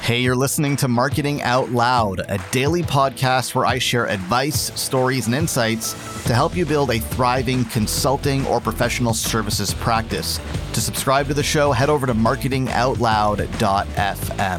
Hey, you're listening to Marketing Out Loud, a daily podcast where I share advice, stories, and insights to help you build a thriving consulting or professional services practice. To subscribe to the show, head over to marketingoutloud.fm.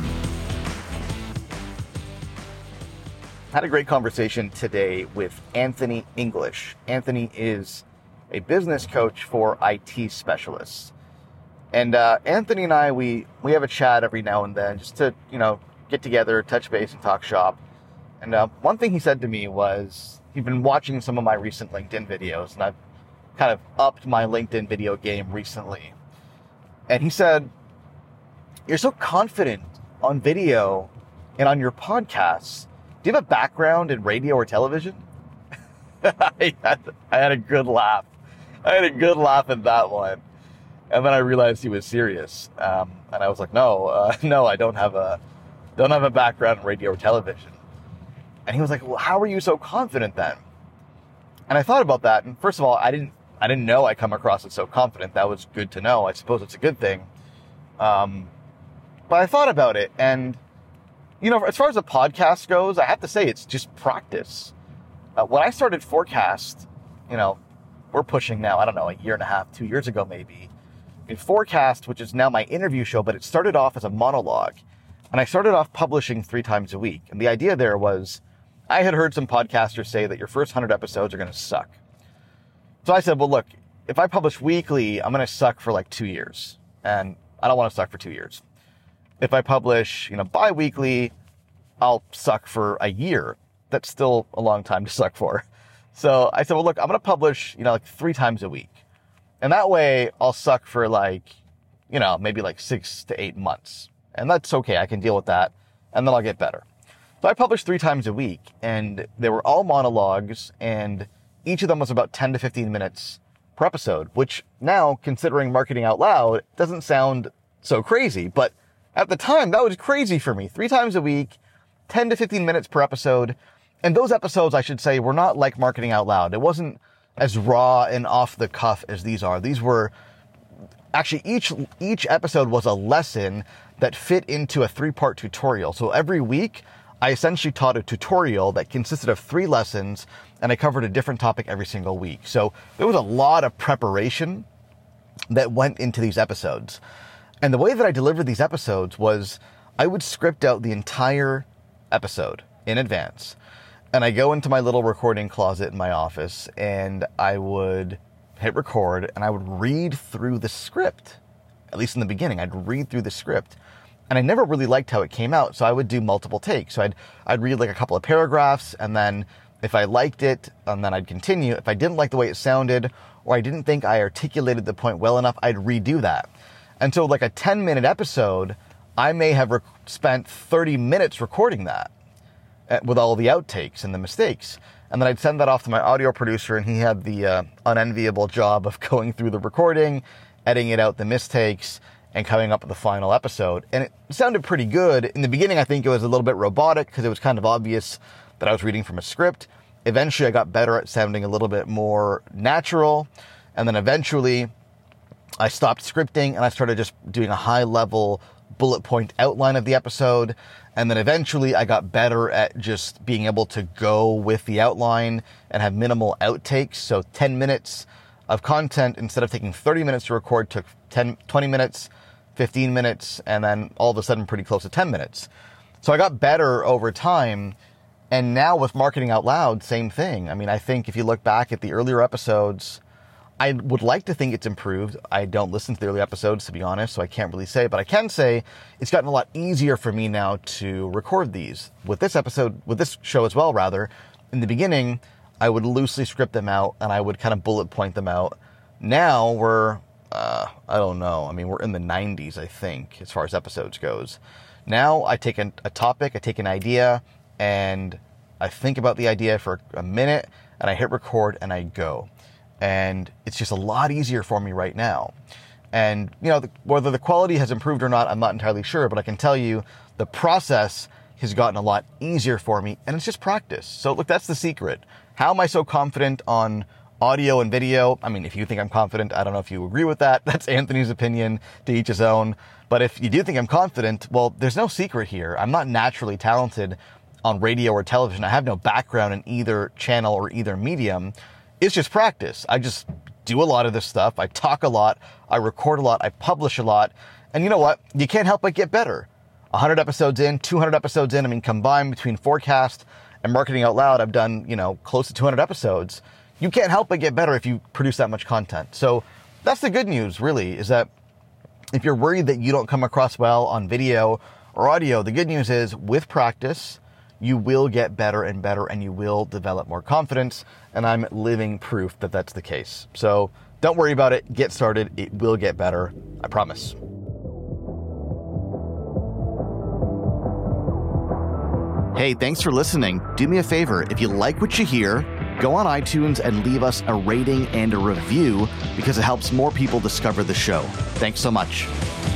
I had a great conversation today with Anthony English. Anthony is a business coach for IT specialists. And Anthony and I, we have a chat every now and then just to, get together, touch base, and talk shop. And one thing he said to me was he'd been watching some of my recent LinkedIn videos, and I've kind of upped my LinkedIn video game recently. And he said, "You're so confident on video and on your podcasts. Do you have a background in radio or television?" I had a good laugh. I had a good laugh at that one. And then I realized he was serious, and I was like, "No, I don't have a background in radio or television." And he was like, "Well, how are you so confident then?" And I thought about that, and first of all, I didn't know I come across as so confident. That was good to know. I suppose it's a good thing. But I thought about it, and as far as the podcast goes, I have to say it's just practice. When I started Forecast, we're pushing now, I don't know, a year and a half, 2 years ago maybe. In Forecast, which is now my interview show, but it started off as a monologue. And I started off publishing 3 times a week. And the idea there was, I had heard some podcasters say that your first 100 episodes are going to suck. So I said, well, look, if I publish weekly, I'm going to suck for like 2 years. And I don't want to suck for 2 years. If I publish, bi-weekly, I'll suck for a year. That's still a long time to suck for. So I said, well, look, I'm going to publish, like 3 times a week. And that way I'll suck for maybe 6 to 8 months. And that's okay. I can deal with that. And then I'll get better. So I published 3 times a week, and they were all monologues, and each of them was about 10 to 15 minutes per episode, which now, considering Marketing Out Loud, doesn't sound so crazy. But at the time, that was crazy for me. 3 times a week, 10 to 15 minutes per episode. And those episodes, I should say, were not like Marketing Out Loud. It wasn't as raw and off the cuff as these are. These were actually, each episode was a lesson that fit into a 3-part tutorial. So every week I essentially taught a tutorial that consisted of 3 lessons, and I covered a different topic every single week. So there was a lot of preparation that went into these episodes. And the way that I delivered these episodes was I would script out the entire episode in advance. And I go into my little recording closet in my office, and I would hit record, and I would read through the script. At least in the beginning, I'd read through the script. And I never really liked how it came out, so I would do multiple takes. So I'd read a couple of paragraphs, and then if I liked it, and then I'd continue. If I didn't like the way it sounded, or I didn't think I articulated the point well enough, I'd redo that. And so a 10-minute episode, I may have spent 30 minutes recording that, with all the outtakes and the mistakes. And then I'd send that off to my audio producer, and he had the unenviable job of going through the recording, editing out the mistakes, and coming up with the final episode. And it sounded pretty good. In the beginning, I think it was a little bit robotic because it was kind of obvious that I was reading from a script. Eventually, I got better at sounding a little bit more natural. And then eventually, I stopped scripting, and I started just doing a high-level bullet point outline of the episode. And then eventually I got better at just being able to go with the outline and have minimal outtakes. So 10 minutes of content, instead of taking 30 minutes to record, took 20 minutes, 15 minutes, and then all of a sudden pretty close to 10 minutes. So I got better over time. And now with Marketing Out Loud, same thing. I mean, I think if you look back at the earlier episodes, I would like to think it's improved. I don't listen to the early episodes, to be honest, so I can't really say. But I can say it's gotten a lot easier for me now to record these. With this show as well, rather, in the beginning, I would loosely script them out, and I would kind of bullet point them out. Now we're, I don't know. I mean, we're in the 90s, I think, as far as episodes goes. Now I take a topic, I take an idea, and I think about the idea for a minute, and I hit record, and I go. And it's just a lot easier for me right now. And, whether the quality has improved or not, I'm not entirely sure, but I can tell you the process has gotten a lot easier for me, and it's just practice. So look, that's the secret. How am I so confident on audio and video? I mean, if you think I'm confident, I don't know if you agree with that. That's Anthony's opinion, to each his own. But if you do think I'm confident, well, there's no secret here. I'm not naturally talented on radio or television. I have no background in either channel or either medium. It's just practice. I just do a lot of this stuff. I talk a lot. I record a lot. I publish a lot. And you know what? You can't help but get better. 100 episodes in, 200 episodes in. I mean, combined between Forecast and Marketing Out Loud, I've done, close to 200 episodes. You can't help but get better if you produce that much content. So that's the good news, really, is that if you're worried that you don't come across well on video or audio, the good news is with practice, you will get better and better and you will develop more confidence. And I'm living proof that that's the case. So don't worry about it. Get started. It will get better. I promise. Hey, thanks for listening. Do me a favor. If you like what you hear, go on iTunes and leave us a rating and a review because it helps more people discover the show. Thanks so much.